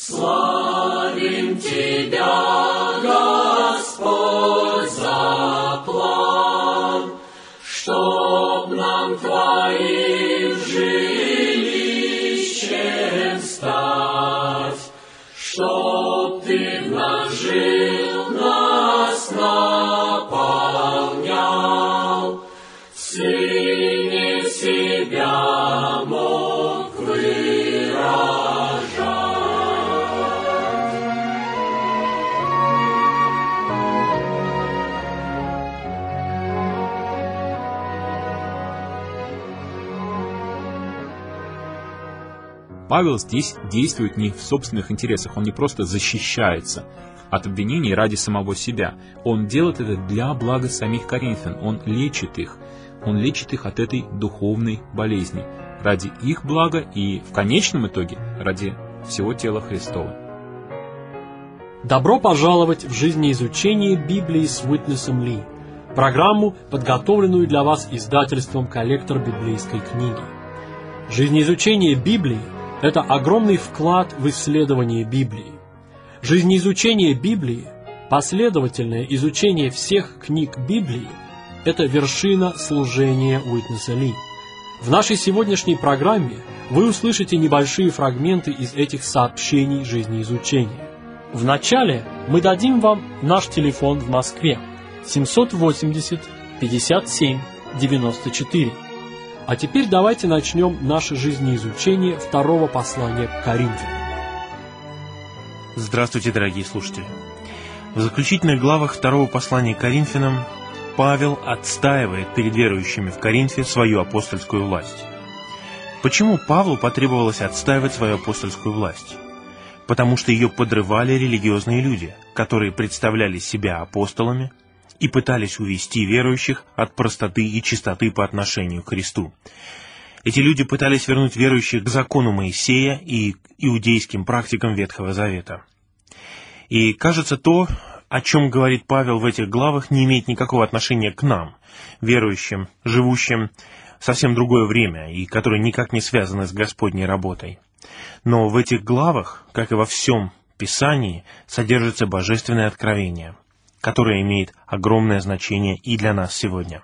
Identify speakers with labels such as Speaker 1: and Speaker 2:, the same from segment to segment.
Speaker 1: Славим Тебя, Господь, за план, чтоб нам Твоим жилищем стать, чтоб Ты в нас жил, нас наполнял, в Сыне себя мог выражать.
Speaker 2: Павел здесь действует не в собственных интересах, он не просто защищается от обвинений ради самого себя. Он делает это для блага самих коринфян, он лечит их от этой духовной болезни, ради их блага и в конечном итоге ради всего тела Христова.
Speaker 3: Добро пожаловать в жизнеизучение Библии с Уитнесом Ли, программу, подготовленную для вас издательством «Коллектор библейской книги». Жизнеизучение Библии – это огромный вклад в исследование Библии. Жизнеизучение Библии, последовательное изучение всех книг Библии – это вершина служения Уитнеса Ли. В нашей сегодняшней программе вы услышите небольшие фрагменты из этих сообщений жизнеизучения. Вначале мы дадим вам наш телефон в Москве 780 57 94. А теперь давайте начнем наше жизнеизучение второго послания к Коринфянам.
Speaker 4: Здравствуйте, дорогие слушатели! В заключительных главах второго послания к Коринфянам Павел отстаивает перед верующими в Коринфе свою апостольскую власть. Почему Павлу потребовалось отстаивать свою апостольскую власть? Потому что ее подрывали религиозные люди, которые представляли себя апостолами и пытались увести верующих от простоты и чистоты по отношению к Христу. Эти люди пытались вернуть верующих к закону Моисея и иудейским практикам Ветхого Завета. И, кажется, то, о чем говорит Павел в этих главах, не имеет никакого отношения к нам, верующим, живущим совсем другое время и которые никак не связаны с Господней работой. Но в этих главах, как и во всем Писании, содержится божественное откровение, которое имеет огромное значение и для нас сегодня.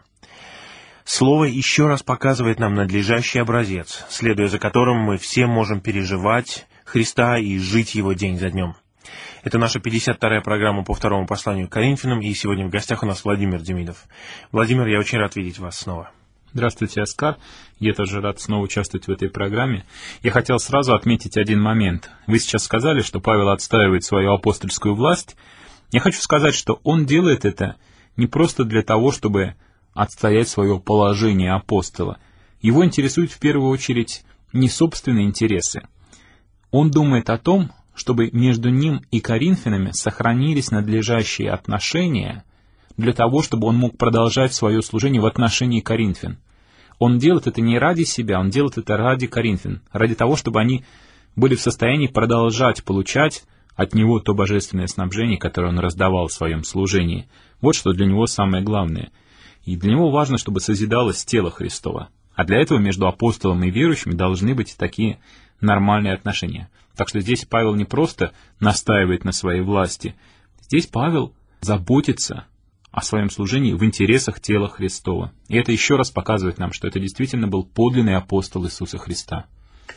Speaker 4: Слово еще раз показывает нам надлежащий образец, следуя за которым мы все можем переживать Христа и жить Его день за днем. Это наша 52-я программа по второму посланию к Коринфянам, и сегодня в гостях у нас Владимир Демидов. Владимир, я очень рад видеть вас снова.
Speaker 2: Здравствуйте, Оскар. Я тоже рад снова участвовать в этой программе. Я хотел сразу отметить один момент. Вы сейчас сказали, что Павел отстаивает свою апостольскую власть. Я хочу сказать, что он делает это не просто для того, чтобы отстоять свое положение апостола. Его интересуют в первую очередь не собственные интересы. Он думает о том, чтобы между ним и коринфянами сохранились надлежащие отношения для того, чтобы он мог продолжать свое служение в отношении коринфян. Он делает это не ради себя, он делает это ради коринфян, ради того, чтобы они были в состоянии продолжать получать от него то божественное снабжение, которое он раздавал в своем служении. Вот что для него самое главное. И для него важно, чтобы созидалось тело Христово. А для этого между апостолом и верующими должны быть такие нормальные отношения. Так что здесь Павел не просто настаивает на своей власти. Здесь Павел заботится о своем служении в интересах тела Христова. И это еще раз показывает нам, что это действительно был подлинный апостол Иисуса Христа.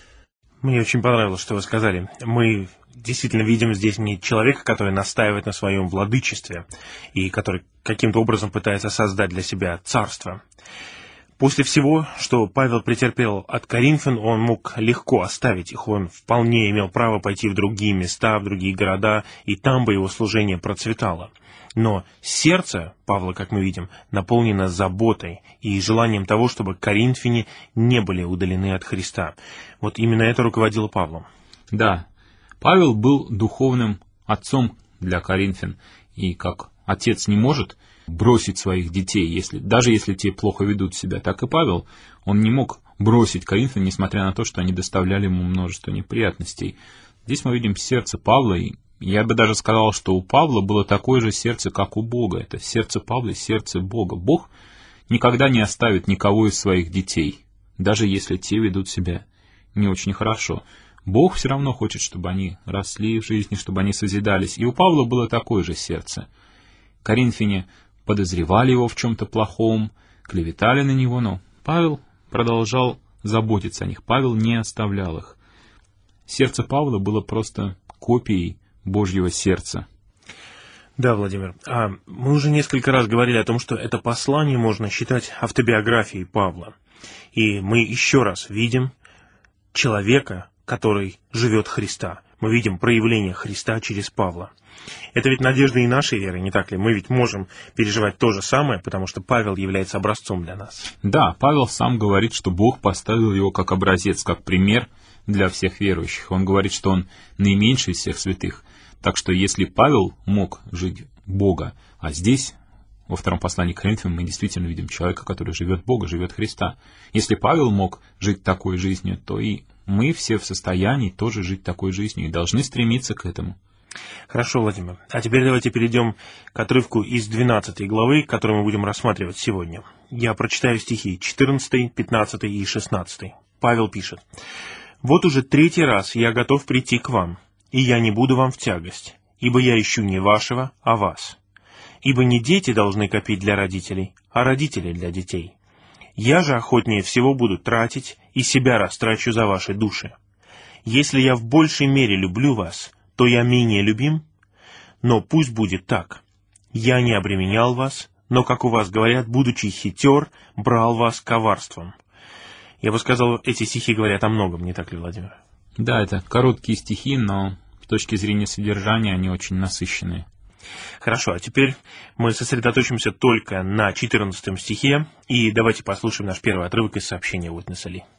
Speaker 4: Мне очень понравилось, что вы сказали. Мы действительно видим здесь не человека, который настаивает на своем владычестве и который каким-то образом пытается создать для себя царство. После всего, что Павел претерпел от коринфян, он мог легко оставить их, он вполне имел право пойти в другие места, в другие города, и там бы его служение процветало. Но сердце Павла, как мы видим, наполнено заботой и желанием того, чтобы коринфяне не были удалены от Христа. Вот именно это руководило Павлом.
Speaker 2: Да, Павел был духовным отцом для коринфян, и как отец не может бросить своих детей, даже если те плохо ведут себя, так и Павел, он не мог бросить коринфян, несмотря на то, что они доставляли ему множество неприятностей. Здесь мы видим сердце Павла, и я бы даже сказал, что у Павла было такое же сердце, как у Бога. Это сердце Павла и сердце Бога. Бог никогда не оставит никого из своих детей, даже если те ведут себя не очень хорошо. Бог все равно хочет, чтобы они росли в жизни, чтобы они созидались. И у Павла было такое же сердце. Коринфяне подозревали его в чем-то плохом, клеветали на него, но Павел продолжал заботиться о них. Павел не оставлял их. Сердце Павла было просто копией Божьего сердца.
Speaker 4: Да, Владимир, мы уже несколько раз говорили о том, что это послание можно считать автобиографией Павла. И мы еще раз видим человека, который живет Христа. Мы видим проявление Христа через Павла. Это ведь надежда и нашей веры, не так ли? Мы ведь можем переживать то же самое, потому что Павел является образцом для нас.
Speaker 2: Да, Павел сам говорит, что Бог поставил его как образец, как пример для всех верующих. Он говорит, что он наименьший из всех святых. Так что если Павел мог жить Бога, а здесь, во втором послании к Коринфянам, мы действительно видим человека, который живет Бога, живет Христа. Если Павел мог жить такой жизнью, то и мы все в состоянии тоже жить такой жизнью и должны стремиться к этому.
Speaker 4: Хорошо, Владимир. А теперь давайте перейдем к отрывку из 12 главы, который мы будем рассматривать сегодня. Я прочитаю стихи 14, 15 и 16. Павел пишет: «Вот уже 3-й раз я готов прийти к вам, и я не буду вам в тягость, ибо я ищу не вашего, а вас. Ибо не дети должны копить для родителей, а родители для детей. Я же охотнее всего буду тратить и себя растрачу за ваши души. Если я в большей мере люблю вас, то я менее любим? Но пусть будет так. Я не обременял вас, но, как у вас говорят, будучи хитер, брал вас коварством». Я бы сказал, эти стихи говорят о многом, не так ли, Владимир?
Speaker 2: Да, это короткие стихи, но с точки зрения содержания они очень насыщенные.
Speaker 4: Хорошо, а теперь мы сосредоточимся только на 14 стихе, и давайте послушаем наш первый отрывок из сообщения Уитнеса Ли.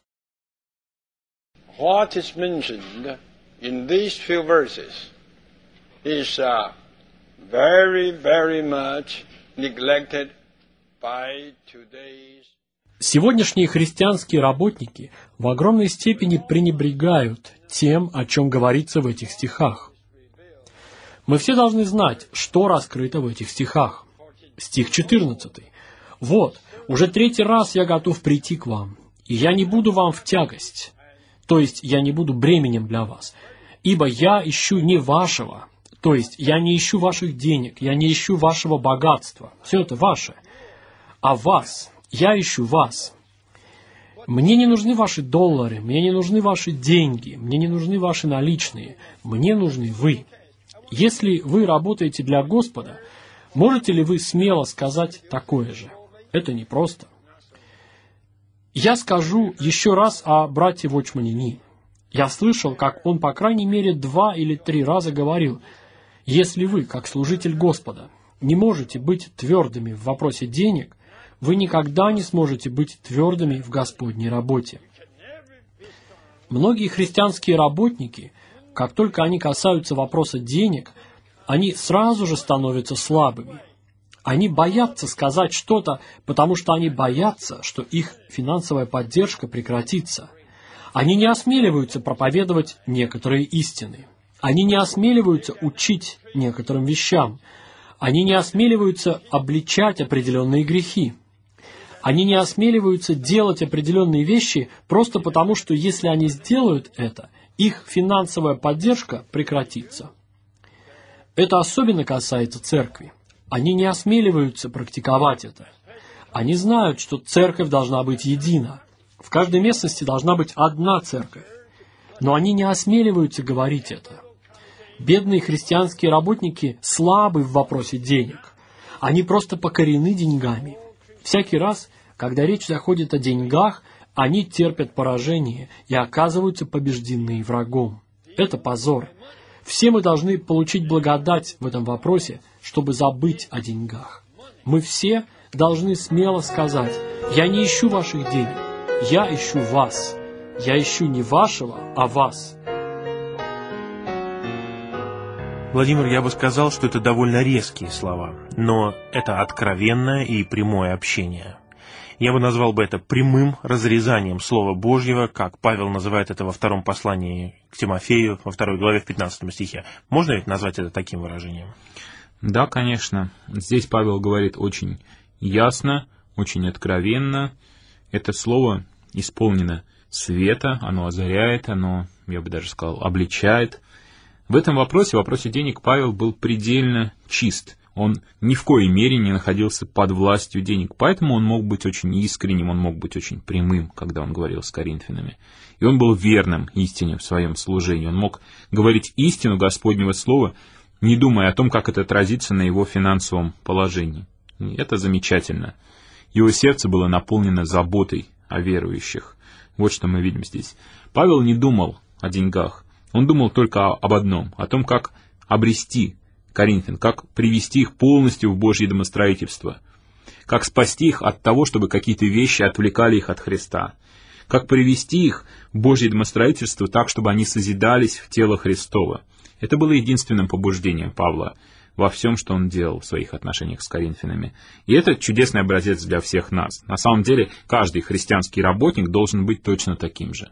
Speaker 5: What is mentioned in these few verses is very, very much neglected by today's.
Speaker 3: Сегодняшние христианские работники в огромной степени пренебрегают тем, о чем говорится в этих стихах. Мы все должны знать, что раскрыто в этих стихах. Стих 14. «Вот, уже 3-й раз я готов прийти к вам, и я не буду вам в тягость, то есть я не буду бременем для вас, ибо я ищу не вашего, то есть я не ищу ваших денег, я не ищу вашего богатства, все это ваше, а вас, я ищу вас. Мне не нужны ваши доллары, мне не нужны ваши деньги, мне не нужны ваши наличные, мне нужны вы. Если вы работаете для Господа, можете ли вы смело сказать такое же? Это непросто. Я скажу еще раз о брате Watchman Nee. Я слышал, как он по крайней мере 2 или 3 раза говорил: если вы, как служитель Господа, не можете быть твердыми в вопросе денег, вы никогда не сможете быть твердыми в Господней работе. Многие христианские работники, как только они касаются вопроса денег, они сразу же становятся слабыми. Они боятся сказать что-то, потому что они боятся, что их финансовая поддержка прекратится. Они не осмеливаются проповедовать некоторые истины. Они не осмеливаются учить некоторым вещам. Они не осмеливаются обличать определенные грехи. Они не осмеливаются делать определенные вещи просто потому, что если они сделают это, их финансовая поддержка прекратится. Это особенно касается церкви. Они не осмеливаются практиковать это. Они знают, что церковь должна быть едина. В каждой местности должна быть одна церковь. Но они не осмеливаются говорить это. Бедные христианские работники слабы в вопросе денег. Они просто покорены деньгами. Всякий раз, когда речь заходит о деньгах, они терпят поражение и оказываются побеждены врагом. Это позор. Все мы должны получить благодать в этом вопросе, чтобы забыть о деньгах. Мы все должны смело сказать: «Я не ищу ваших денег, я ищу вас. Я ищу не вашего, а вас».
Speaker 4: Владимир, я бы сказал, что это довольно резкие слова, но это откровенное и прямое общение. Я бы назвал бы это прямым разрезанием Слова Божьего, как Павел называет это во 2 послании к Тимофею, во 2 главе в 15 стихе. Можно ведь назвать это таким выражением?
Speaker 2: Да, конечно. Здесь Павел говорит очень ясно, очень откровенно. Это слово исполнено света, оно озаряет, оно, я бы даже сказал, обличает. В этом вопросе, в вопросе денег, Павел был предельно чист. Он ни в коей мере не находился под властью денег, поэтому он мог быть очень искренним, он мог быть очень прямым, когда он говорил с коринфянами. И он был верным истине в своем служении. Он мог говорить истину Господнего Слова, не думая о том, как это отразится на его финансовом положении. И это замечательно. Его сердце было наполнено заботой о верующих. Вот что мы видим здесь. Павел не думал о деньгах. Он думал только об одном, о том, как обрести коринфян, как привести их полностью в Божье домостроительство, как спасти их от того, чтобы какие-то вещи отвлекали их от Христа, как привести их в Божье домостроительство так, чтобы они созидались в тело Христово. Это было единственным побуждением Павла во всем, что он делал в своих отношениях с коринфянами. И это чудесный образец для всех нас. На самом деле, каждый христианский работник должен быть точно таким же.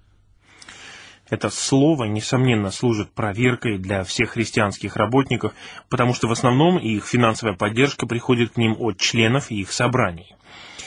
Speaker 4: Это слово, несомненно, служит проверкой для всех христианских работников, потому что в основном их финансовая поддержка приходит к ним от членов их собраний.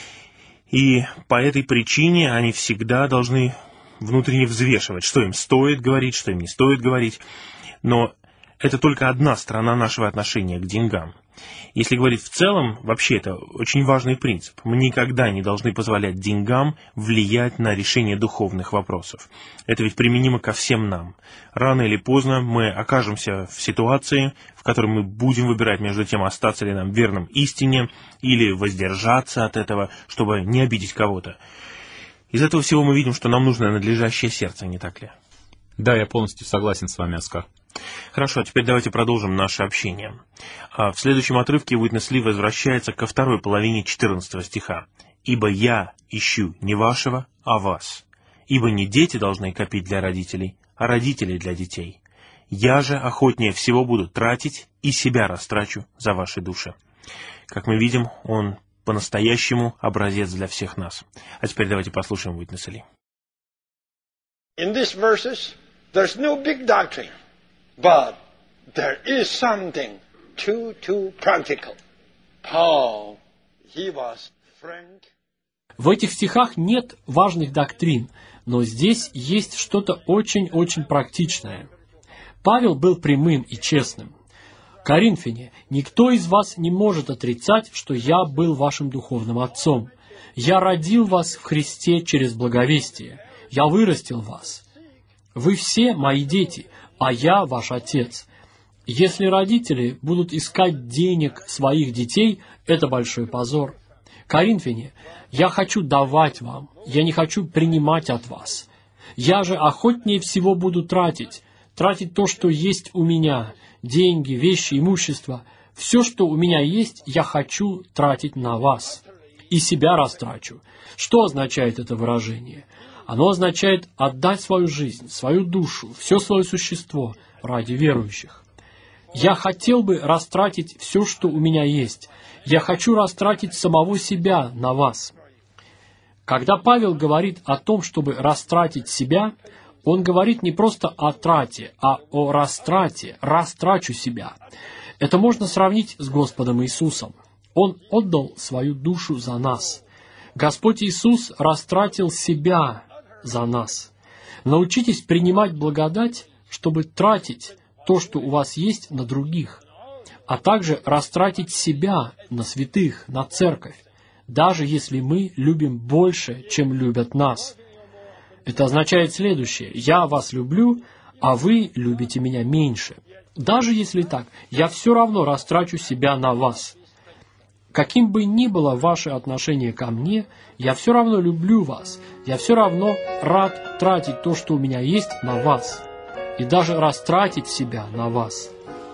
Speaker 4: И по этой причине они всегда должны внутренне взвешивать, что им стоит говорить, что им не стоит говорить. Но это только одна сторона нашего отношения к деньгам. Если говорить в целом, вообще это очень важный принцип. Мы никогда не должны позволять деньгам влиять на решение духовных вопросов. Это ведь применимо ко всем нам. Рано или поздно мы окажемся в ситуации, в которой мы будем выбирать между тем, остаться ли нам верным истине или воздержаться от этого, чтобы не обидеть кого-то. Из этого всего мы видим, что нам нужно надлежащее сердце, не так ли?
Speaker 2: Да, я полностью согласен с вами, Оскар.
Speaker 4: Хорошо, теперь давайте продолжим наше общение. В следующем отрывке Уитнес Ли возвращается ко второй половине 14 стиха. «Ибо я ищу не вашего, а вас. Ибо не дети должны копить для родителей, а родители для детей. Я же охотнее всего буду тратить и себя растрачу за ваши души». Как мы видим, он по-настоящему образец для всех нас. А теперь давайте послушаем Уитнеса Ли.
Speaker 5: In these verses, there's no big doctrine. But there is something too practical. Paul, he was frank.
Speaker 3: В этих стихах нет важных доктрин, но здесь есть что-то очень-очень практичное. Павел был прямым и честным. Коринфяне, никто из вас не может отрицать, что я был вашим духовным отцом. Я родил вас в Христе через благовестие. Я вырастил вас. Вы все мои дети, а я ваш отец. Если родители будут искать денег своих детей, это большой позор. Коринфяне, я хочу давать вам, я не хочу принимать от вас. Я же охотнее всего буду тратить то, что есть у меня, деньги, вещи, имущество. Все, что у меня есть, я хочу тратить на вас. И себя растрачу. Что означает это выражение? Оно означает отдать свою жизнь, свою душу, все свое существо ради верующих. Я хотел бы растратить все, что у меня есть. Я хочу растратить самого себя на вас. Когда Павел говорит о том, чтобы растратить себя, он говорит не просто о трате, а о растрате, растрачу себя. Это можно сравнить с Господом Иисусом. Он отдал свою душу за нас. Господь Иисус растратил себя за нас. Научитесь принимать благодать, чтобы тратить то, что у вас есть, на других, а также растратить себя на святых, на церковь, даже если мы любим больше, чем любят нас. Это означает следующее: я вас люблю, а вы любите меня меньше. Даже если так, я все равно растрачу себя на вас. Каким бы ни было ваше отношение ко мне, я все равно люблю вас. Я все равно рад тратить то, что у меня есть, на вас. И даже растратить себя на вас.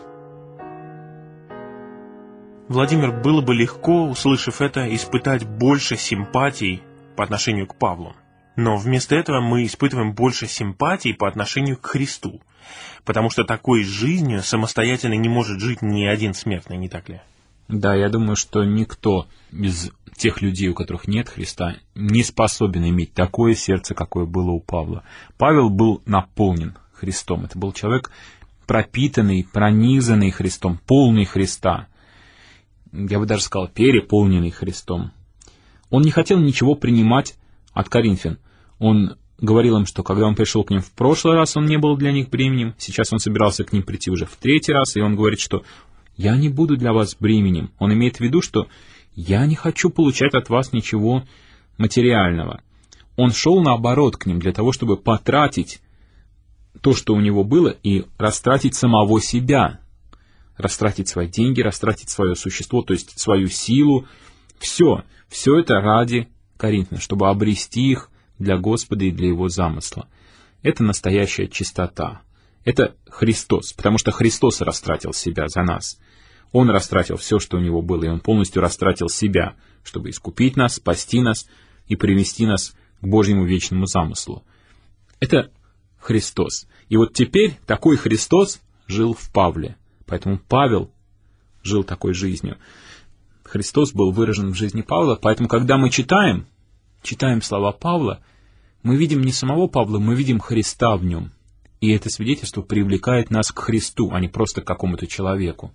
Speaker 4: Владимир, было бы легко, услышав это, испытать больше симпатий по отношению к Павлу. Но вместо этого мы испытываем больше симпатий по отношению к Христу. Потому что такой жизнью самостоятельно не может жить ни один смертный, не так ли?
Speaker 2: Да, я думаю, что никто из тех людей, у которых нет Христа, не способен иметь такое сердце, какое было у Павла. Павел был наполнен Христом. Это был человек пропитанный, пронизанный Христом, полный Христа. Я бы даже сказал, переполненный Христом. Он не хотел ничего принимать от коринфян. Он говорил им, что когда он пришел к ним в прошлый раз, он не был для них бременем, сейчас он собирался к ним прийти уже в третий раз, и он говорит, что «я не буду для вас бременем». Он имеет в виду, что «я не хочу получать от вас ничего материального». Он шел наоборот к ним для того, чтобы потратить то, что у него было, и растратить самого себя, растратить свои деньги, растратить свое существо, то есть свою силу. Все это ради Коринфян, чтобы обрести их для Господа и для Его замысла. Это настоящая чистота. Это Христос, потому что Христос растратил себя за нас. Он растратил все, что у Него было, и Он полностью растратил себя, чтобы искупить нас, спасти нас и привести нас к Божьему вечному замыслу. Это Христос. И вот теперь такой Христос жил в Павле. Поэтому Павел жил такой жизнью. Христос был выражен в жизни Павла, поэтому когда мы читаем слова Павла, мы видим не самого Павла, мы видим Христа в нем. И это свидетельство привлекает нас к Христу, а не просто к какому-то человеку.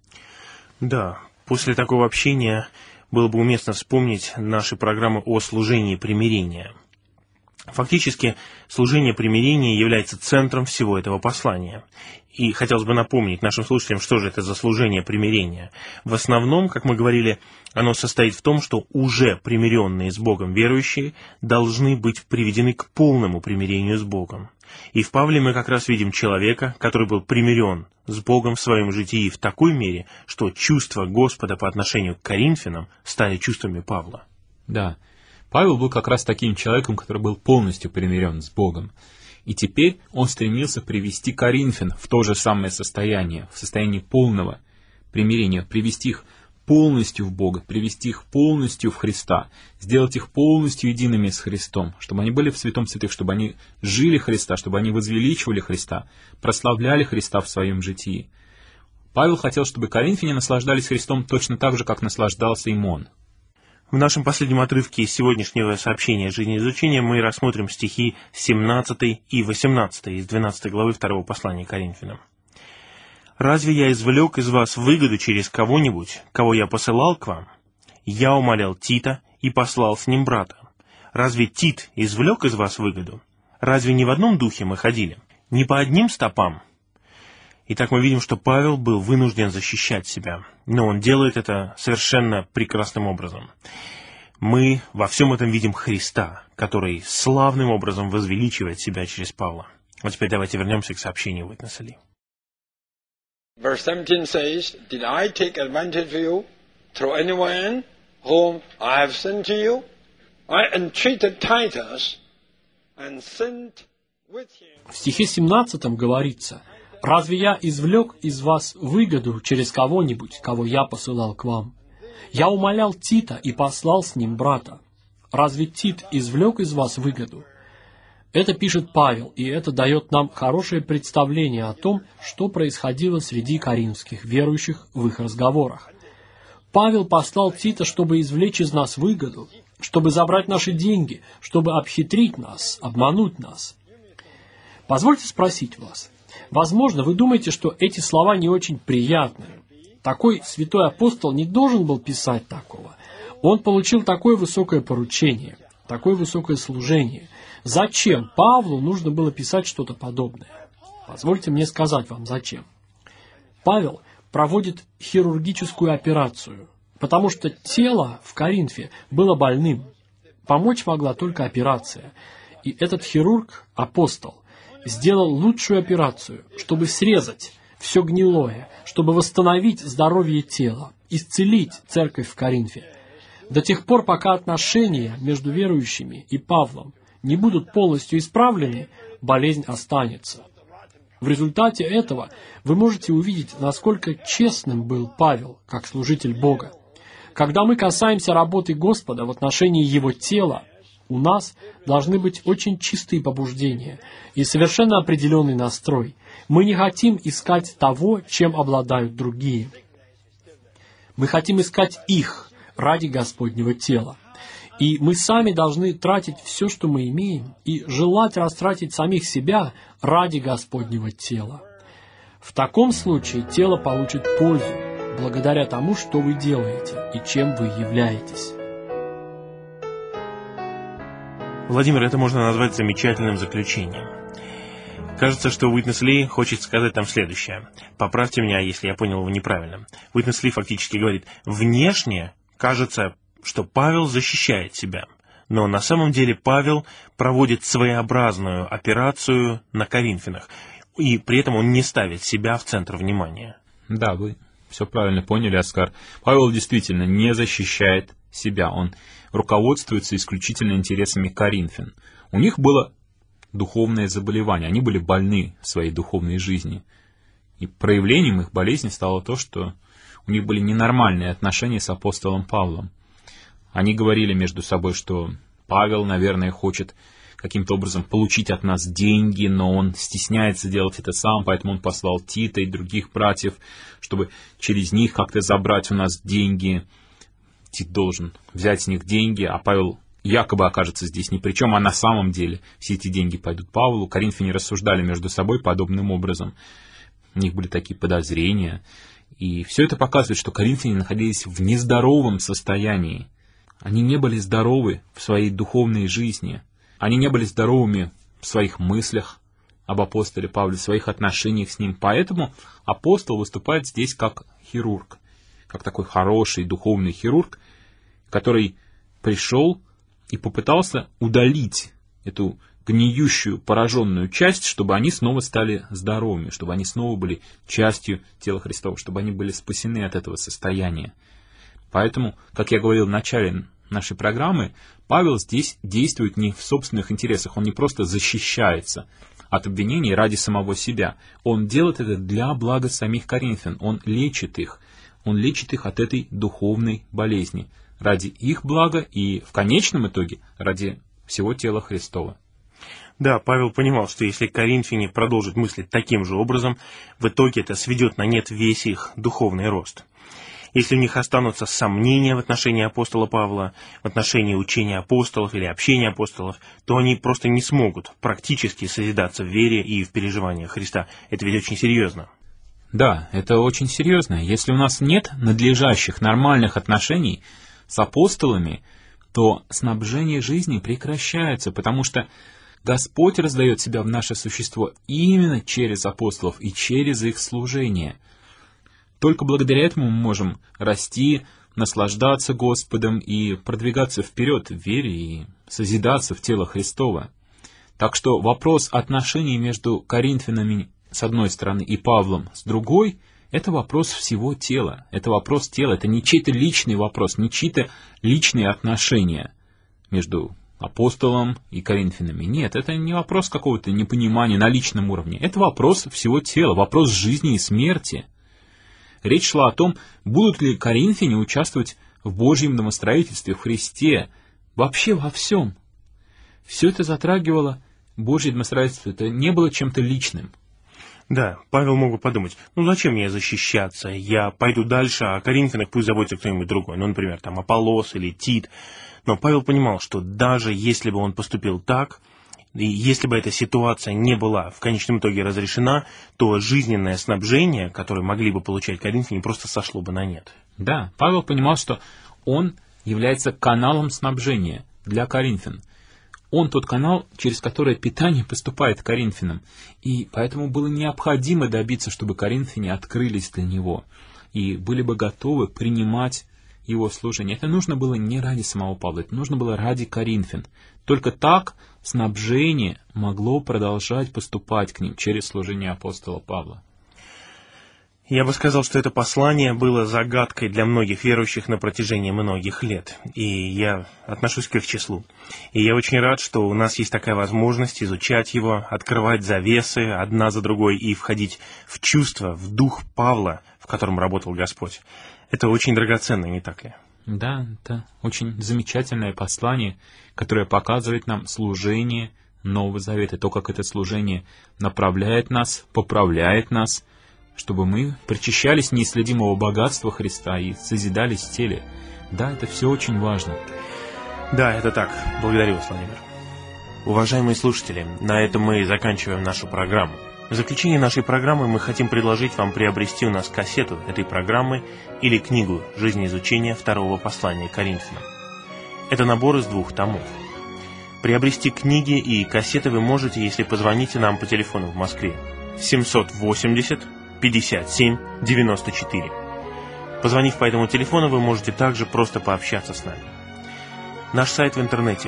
Speaker 4: Да, после такого общения было бы уместно вспомнить наши программы о служении примирения. Фактически, служение примирения является центром всего этого послания. И хотелось бы напомнить нашим слушателям, что же это за служение примирения. В основном, как мы говорили, оно состоит в том, что уже примиренные с Богом верующие должны быть приведены к полному примирению с Богом. И в Павле мы как раз видим человека, который был примирен с Богом в своем житии в такой мере, что чувства Господа по отношению к Коринфянам стали чувствами Павла.
Speaker 2: Да, Павел был как раз таким человеком, который был полностью примирен с Богом. И теперь он стремился привести Коринфян в то же самое состояние, в состояние полного примирения, привести их полностью в Бога, привести их полностью в Христа, сделать их полностью едиными с Христом, чтобы они были в святом святых, чтобы они жили Христа, чтобы они возвеличивали Христа, прославляли Христа в своем житии. Павел хотел, чтобы коринфяне наслаждались Христом точно так же, как наслаждался им он.
Speaker 4: В нашем последнем отрывке из сегодняшнего сообщения жизнеизучения мы рассмотрим стихи 17 и 18 из 12 главы 2 послания Коринфянам. «Разве я извлек из вас выгоду через кого-нибудь, кого я посылал к вам? Я умолял Тита и послал с ним брата. Разве Тит извлек из вас выгоду? Разве не в одном духе мы ходили? Не по одним стопам?» Итак, мы видим, что Павел был вынужден защищать себя, но он делает это совершенно прекрасным образом. Мы во всем этом видим Христа, который славным образом возвеличивает себя через Павла. Вот теперь давайте вернемся к сообщению Witness Lee.
Speaker 5: Verse 17 says, "Did I take advantage of you through anyone whom I have sent to you? I entreated Titus and sent with him."
Speaker 3: В стихе 17 говорится: «Разве я извлек из вас выгоду через кого-нибудь, кого я посылал к вам? Я умолял Тита и послал с ним брата. Разве Тит извлек из вас выгоду?» Это пишет Павел, и это дает нам хорошее представление о том, что происходило среди коринфских верующих в их разговорах. Павел послал Тита, чтобы извлечь из нас выгоду, чтобы забрать наши деньги, чтобы обхитрить нас, обмануть нас. Позвольте спросить вас. Возможно, вы думаете, что эти слова не очень приятные. Такой святой апостол не должен был писать такого. Он получил такое высокое поручение, такое высокое служение. Зачем Павлу нужно было писать что-то подобное? Позвольте мне сказать вам, зачем. Павел проводит хирургическую операцию, потому что тело в Коринфе было больным. Помочь могла только операция. И этот хирург, апостол, сделал лучшую операцию, чтобы срезать все гнилое, чтобы восстановить здоровье тела, исцелить церковь в Коринфе. До тех пор, пока отношения между верующими и Павлом не будут полностью исправлены, болезнь останется. В результате этого вы можете увидеть, насколько честным был Павел, как служитель Бога. Когда мы касаемся работы Господа в отношении Его тела, у нас должны быть очень чистые побуждения и совершенно определенный настрой. Мы не хотим искать того, чем обладают другие. Мы хотим искать их ради Господнего тела. И мы сами должны тратить все, что мы имеем, и желать растратить самих себя ради Господнего тела. В таком случае тело получит пользу, благодаря тому, что вы делаете и чем вы являетесь.
Speaker 4: Владимир, это можно назвать замечательным заключением. Кажется, что Уитнес Ли хочет сказать там следующее. Поправьте меня, если я понял его неправильно. Уитнес Ли фактически говорит, внешне кажется, что Павел защищает себя, но на самом деле Павел проводит своеобразную операцию на Коринфянах, и при этом он не ставит себя в центр внимания.
Speaker 2: Да, вы все правильно поняли, Оскар. Павел действительно не защищает себя, он руководствуется исключительно интересами коринфян. У них было духовное заболевание, они были больны в своей духовной жизни. И проявлением их болезни стало то, что у них были ненормальные отношения с апостолом Павлом. Они говорили между собой, что Павел, наверное, хочет каким-то образом получить от нас деньги, но он стесняется делать это сам, поэтому он послал Тита и других братьев, чтобы через них как-то забрать у нас деньги. Тит должен взять с них деньги, а Павел якобы окажется здесь ни при чем, а на самом деле все эти деньги пойдут Павлу. Коринфяне рассуждали между собой подобным образом. У них были такие подозрения. И все это показывает, что коринфяне находились в нездоровом состоянии. Они не были здоровы в своей духовной жизни. Они не были здоровыми в своих мыслях об апостоле Павле, в своих отношениях с ним. Поэтому апостол выступает здесь как хирург, как такой хороший духовный хирург, который пришел и попытался удалить эту гниющую, пораженную часть, чтобы они снова стали здоровыми, чтобы они снова были частью тела Христова, чтобы они были спасены от этого состояния. Поэтому, как я говорил в начале нашей программы, Павел здесь действует не в собственных интересах, он не просто защищается от обвинений ради самого себя, он делает это для блага самих коринфян, он лечит их от этой духовной болезни, ради их блага и в конечном итоге ради всего тела Христова.
Speaker 4: Да, Павел понимал, что если коринфяне продолжат мыслить таким же образом, в итоге это сведет на нет весь их духовный рост. Если у них останутся сомнения в отношении апостола Павла, в отношении учения апостолов или общения апостолов, то они просто не смогут практически созидаться в вере и в переживаниях Христа. Это ведь очень серьезно.
Speaker 2: Да, это очень серьезно. Если у нас нет надлежащих, нормальных отношений с апостолами, то снабжение жизни прекращается, потому что Господь раздает себя в наше существо именно через апостолов и через их служение. Только благодаря этому мы можем расти, наслаждаться Господом и продвигаться вперед в вере и созидаться в тело Христова. Так что вопрос отношений между коринфянами с одной стороны и Павлом с другой — это вопрос всего тела. Это вопрос тела, это не чей-то личный вопрос, не чьи-то личные отношения между апостолом и коринфянами. Нет, это не вопрос какого-то непонимания на личном уровне. Это вопрос всего тела, вопрос жизни и смерти. Речь шла о том, будут ли коринфяне участвовать в Божьем домостроительстве, в Христе, вообще во всем. Все это затрагивало Божье домостроительство, это не было чем-то личным.
Speaker 4: Да, Павел мог бы подумать, зачем мне защищаться, я пойду дальше, а о коринфянах пусть заботится кто-нибудь другой, например, там Аполлос или Тит. Но Павел понимал, что даже если бы он поступил так, и если бы эта ситуация не была в конечном итоге разрешена, то жизненное снабжение, которое могли бы получать коринфяне, просто сошло бы на нет.
Speaker 2: Да, Павел понимал, что он является каналом снабжения для коринфян. Он тот канал, через который питание поступает к коринфянам. И поэтому было необходимо добиться, чтобы коринфяне открылись для него и были бы готовы принимать его служение. Это нужно было не ради самого Павла, это нужно было ради коринфян. Только так снабжение могло продолжать поступать к ним через служение апостола Павла.
Speaker 4: Я бы сказал, что это послание было загадкой для многих верующих на протяжении многих лет, и я отношусь к их числу. И я очень рад, что у нас есть такая возможность изучать его, открывать завесы одна за другой и входить в чувство, в дух Павла, в котором работал Господь. Это очень драгоценно, не так ли?
Speaker 2: Да, это очень замечательное послание, которое показывает нам служение Нового Завета, то, как это служение направляет нас, поправляет нас, чтобы мы причащались неисследимого богатства Христа и созидались в теле. Да, это все очень важно.
Speaker 4: Да, это так. Благодарю вас, Владимир. Уважаемые слушатели, на этом мы заканчиваем нашу программу. В заключение нашей программы мы хотим предложить вам приобрести у нас кассету этой программы или книгу «Жизнеизучение второго послания Коринфянам». Это набор из 2 томов. Приобрести книги и кассеты вы можете, если позвоните нам по телефону в Москве 780 57 94. Позвонив по этому телефону, вы можете также просто пообщаться с нами. Наш сайт в интернете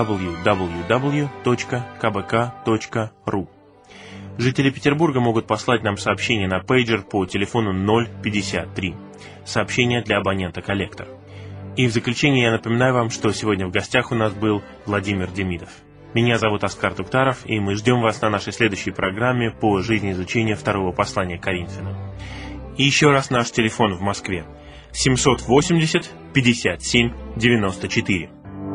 Speaker 4: www.kbk.ru. Жители Петербурга могут послать нам сообщение на пейджер по телефону 053. Сообщение для абонента-коллектор. И в заключение я напоминаю вам, что сегодня в гостях у нас был Владимир Демидов. Меня зовут Оскар Туктаров, и мы ждем вас на нашей следующей программе по жизнеизучению второго послания Коринфянам. И еще раз наш телефон в Москве 780 57 94.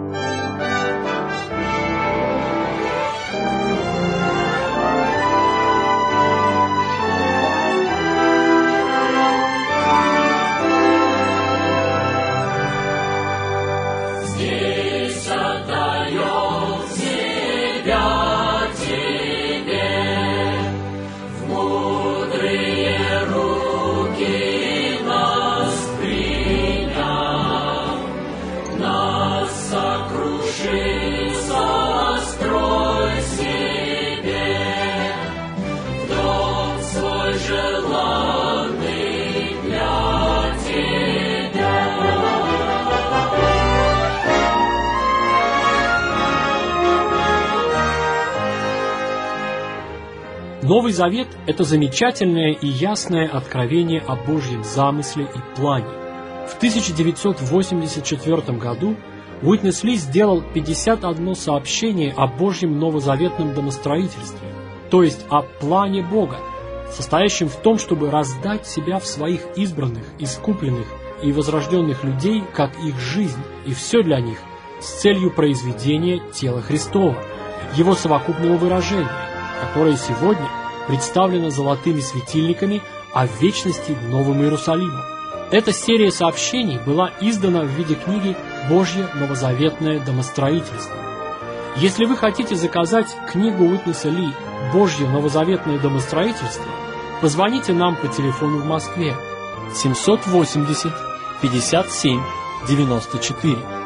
Speaker 3: Новый Завет – это замечательное и ясное откровение о Божьем замысле и плане. В 1984 году Уитнес Ли сделал 51 сообщение о Божьем новозаветном домостроительстве, то есть о плане Бога, состоящем в том, чтобы раздать себя в своих избранных, искупленных и возрожденных людей, как их жизнь, и все для них, с целью произведения тела Христова, его совокупного выражения, которое сегодня представлено золотыми светильниками, а в вечности Новым Иерусалимом. Эта серия сообщений была издана в виде книги «Божье новозаветное домостроительство». Если вы хотите заказать книгу Уитнеса Ли «Божье новозаветное домостроительство», позвоните нам по телефону в Москве 780 57 94.